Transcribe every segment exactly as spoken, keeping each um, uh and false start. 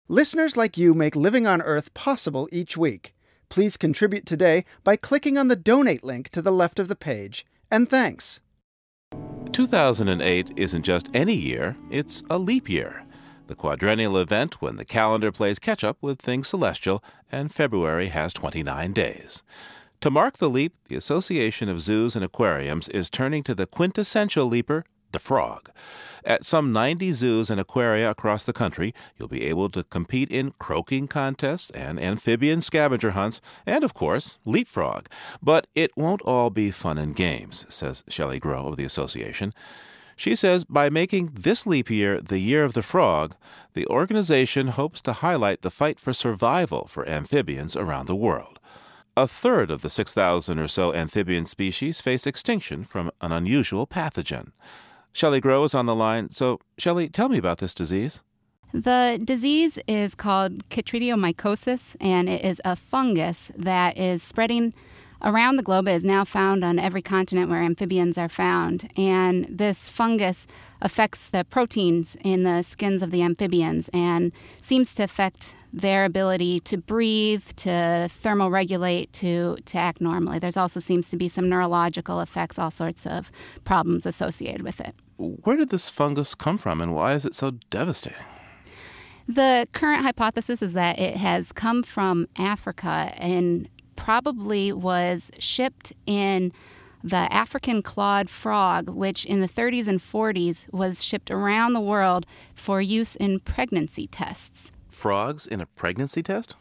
Listeners like you make Living on Earth possible each week. Please contribute today by clicking on the donate link to the left of the page. And thanks. two thousand eight isn't just any year, it's a leap year. The quadrennial event when the calendar plays catch-up with things celestial, and February has twenty-nine days. To mark the leap, the Association of Zoos and Aquariums is turning to the quintessential leaper, the frog. At some ninety zoos and aquaria across the country, you'll be able to compete in croaking contests and amphibian scavenger hunts, and, of course, leapfrog. But it won't all be fun and games, says Shelley Grow of the association. She says by making this leap year the Year of the Frog, the organization hopes to highlight the fight for survival for amphibians around the world. A third of the six thousand or so amphibian species face extinction from an unusual pathogen. Shelley Grow is on the line. So, Shelley, tell me about this disease. The disease is called chytridiomycosis, and it is a fungus that is spreading around the globe. It is now found on every continent where amphibians are found. And this fungus affects the proteins in the skins of the amphibians and seems to affect their ability to breathe, to thermoregulate, to, to act normally. There's also seems to be some neurological effects, all sorts of problems associated with it. Where did this fungus come from, and why is it so devastating? The current hypothesis is that it has come from Africa and probably was shipped in the African clawed frog, which in the thirties and forties was shipped around the world for use in pregnancy tests. Frogs in a pregnancy test?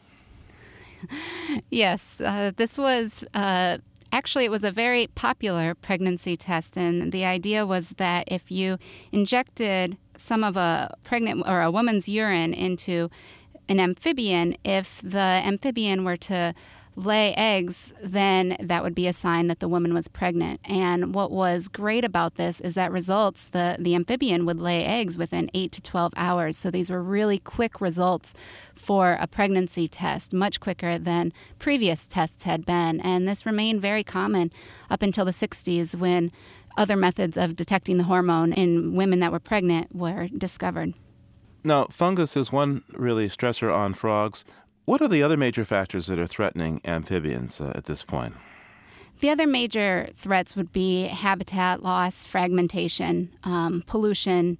Yes, uh, this was... Uh, Actually, it was a very popular pregnancy test, and the idea was that if you injected some of a pregnant or a woman's urine into an amphibian, if the amphibian were to lay eggs, then that would be a sign that the woman was pregnant. And what was great about this is that results, the, the amphibian would lay eggs within eight to twelve hours. So these were really quick results for a pregnancy test, much quicker than previous tests had been. And this remained very common up until the sixties when other methods of detecting the hormone in women that were pregnant were discovered. Now, fungus is one really stressor on frogs. What are the other major factors that are threatening amphibians uh, at this point? The other major threats would be habitat loss, fragmentation, um, pollution,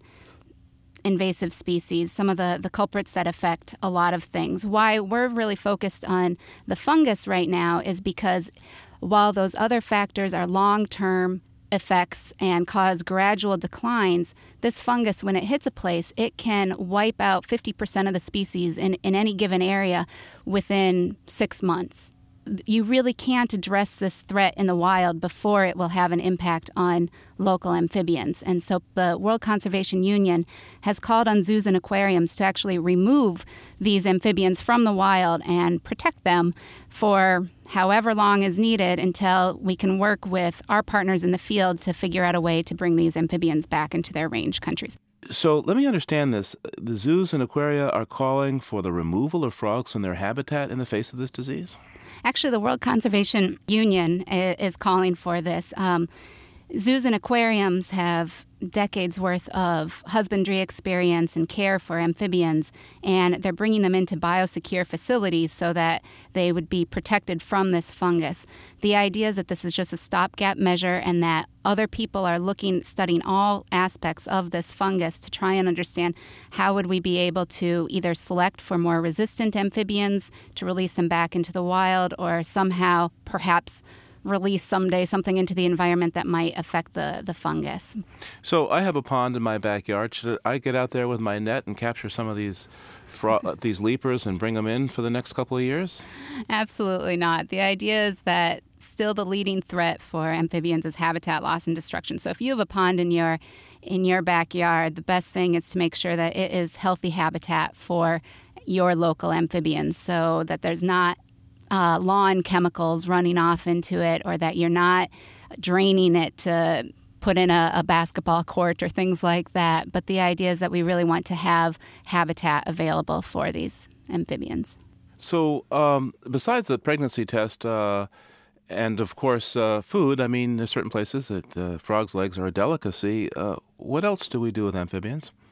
invasive species, some of the, the culprits that affect a lot of things. Why we're really focused on the fungus right now is because while those other factors are long-term effects and cause gradual declines, this fungus, when it hits a place, it can wipe out fifty percent of the species in, in any given area within six months. You really can't address this threat in the wild before it will have an impact on local amphibians. And so the World Conservation Union has called on zoos and aquariums to actually remove these amphibians from the wild and protect them for however long is needed until we can work with our partners in the field to figure out a way to bring these amphibians back into their range countries. So let me understand this. The zoos and aquaria are calling for the removal of frogs from their habitat in the face of this disease? Actually, the World Conservation Union is calling for this. Um, zoos and aquariums have decades worth of husbandry experience and care for amphibians, and they're bringing them into biosecure facilities so that they would be protected from this fungus. The idea is that this is just a stopgap measure and that other people are looking, studying all aspects of this fungus to try and understand how would we be able to either select for more resistant amphibians to release them back into the wild, or somehow perhaps release someday something into the environment that might affect the, the fungus. So I have a pond in my backyard. Should I get out there with my net and capture some of these fro- these leapers and bring them in for the next couple of years? Absolutely not. The idea is that still the leading threat for amphibians is habitat loss and destruction. So if you have a pond in your in your backyard, the best thing is to make sure that it is healthy habitat for your local amphibians so that there's not Uh, lawn chemicals running off into it, or that you're not draining it to put in a, a basketball court or things like that. But the idea is that we really want to have habitat available for these amphibians. So um, besides the pregnancy test uh, and, of course, uh, food, I mean, there's certain places that uh, frogs' legs are a delicacy. Uh, what else do we do with amphibians?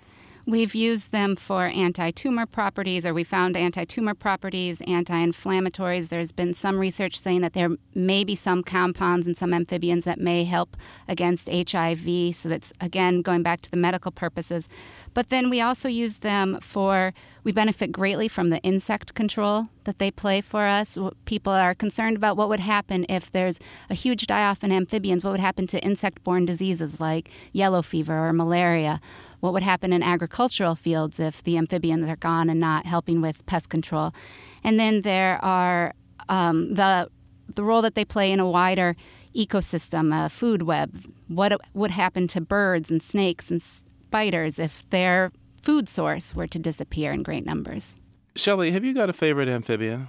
We've used them for anti-tumor properties, or we found anti-tumor properties, anti-inflammatories. There's been some research saying that there may be some compounds in some amphibians that may help against H I V. So that's, again, going back to the medical purposes. But then we also use them for, we benefit greatly from the insect control that they play for us. People are concerned about what would happen if there's a huge die-off in amphibians. What would happen to insect-borne diseases like yellow fever or malaria? What would happen in agricultural fields if the amphibians are gone and not helping with pest control? And then there are um, the the role that they play in a wider ecosystem, a food web. What would happen to birds and snakes and spiders if their food source were to disappear in great numbers? Shelley, have you got a favorite amphibian?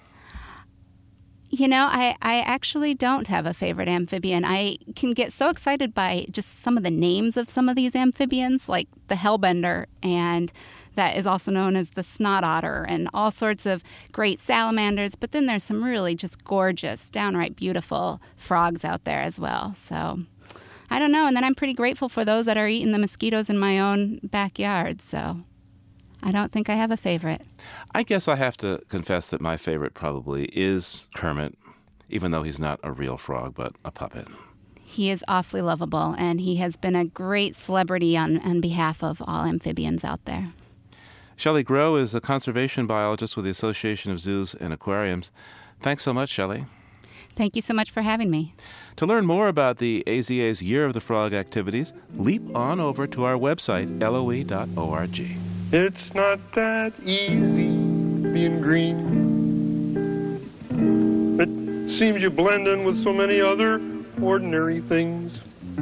You know, I, I actually don't have a favorite amphibian. I can get so excited by just some of the names of some of these amphibians, like the hellbender, and that is also known as the snot otter, and all sorts of great salamanders. But then there's some really just gorgeous, downright beautiful frogs out there as well. So I don't know. And then I'm pretty grateful for those that are eating the mosquitoes in my own backyard. So I don't think I have a favorite. I guess I have to confess that my favorite probably is Kermit, even though he's not a real frog, but a puppet. He is awfully lovable, and he has been a great celebrity on, on behalf of all amphibians out there. Shelley Grow is a conservation biologist with the Association of Zoos and Aquariums. Thanks so much, Shelley. Thank you so much for having me. To learn more about the A Z A's Year of the Frog activities, leap on over to our website, L O E dot org. It's not that easy being green. It seems you blend in with so many other ordinary things.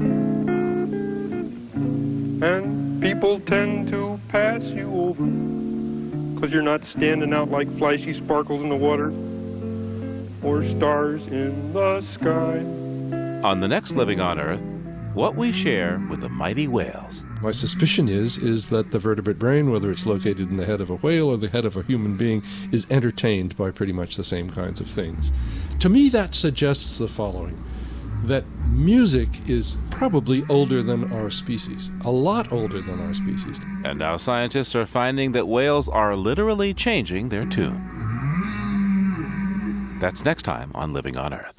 And people tend to pass you over because you're not standing out like flashy sparkles in the water or stars in the sky. On the next Living on Earth, what we share with the mighty whales. My suspicion is is that the vertebrate brain, whether it's located in the head of a whale or the head of a human being, is entertained by pretty much the same kinds of things. To me, that suggests the following, that music is probably older than our species, a lot older than our species. And now scientists are finding that whales are literally changing their tune. That's next time on Living on Earth.